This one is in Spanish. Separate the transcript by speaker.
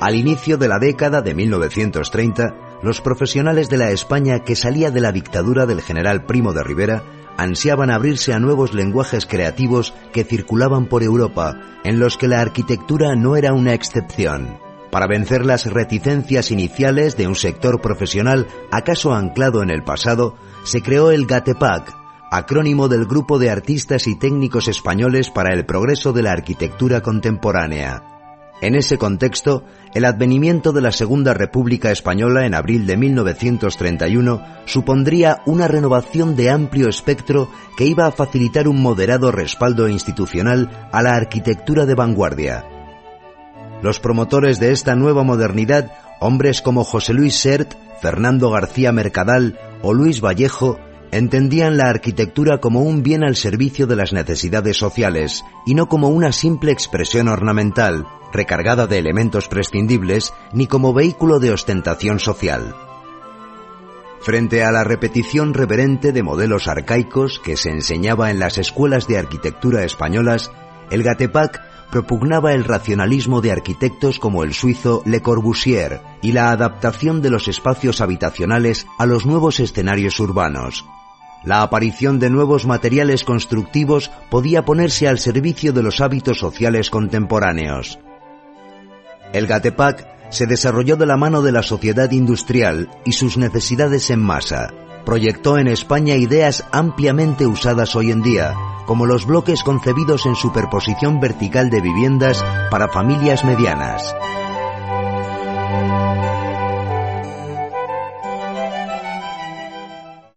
Speaker 1: Al inicio de la década de 1930, los profesionales de la España que salía de la dictadura del general Primo de Rivera ansiaban abrirse a nuevos lenguajes creativos que circulaban por Europa, en los que la arquitectura no era una excepción. Para vencer las reticencias iniciales de un sector profesional acaso anclado en el pasado, se creó el GATEPAC, acrónimo del Grupo de Artistas y Técnicos Españoles para el Progreso de la Arquitectura Contemporánea. En ese contexto, el advenimiento de la Segunda República Española en abril de 1931 supondría una renovación de amplio espectro que iba a facilitar un moderado respaldo institucional a la arquitectura de vanguardia. Los promotores de esta nueva modernidad, hombres como José Luis Sert, Fernando García Mercadal o Luis Vallejo, entendían la arquitectura como un bien al servicio de las necesidades sociales y no como una simple expresión ornamental, recargada de elementos prescindibles, ni como vehículo de ostentación social. Frente a la repetición reverente de modelos arcaicos que se enseñaba en las escuelas de arquitectura españolas, el GATEPAC propugnaba el racionalismo de arquitectos como el suizo Le Corbusier y la adaptación de los espacios habitacionales a los nuevos escenarios urbanos. La aparición de nuevos materiales constructivos podía ponerse al servicio de los hábitos sociales contemporáneos. El GATEPAC se desarrolló de la mano de la sociedad industrial y sus necesidades en masa. Proyectó en España ideas ampliamente usadas hoy en día, como los bloques concebidos en superposición vertical de viviendas para familias medianas.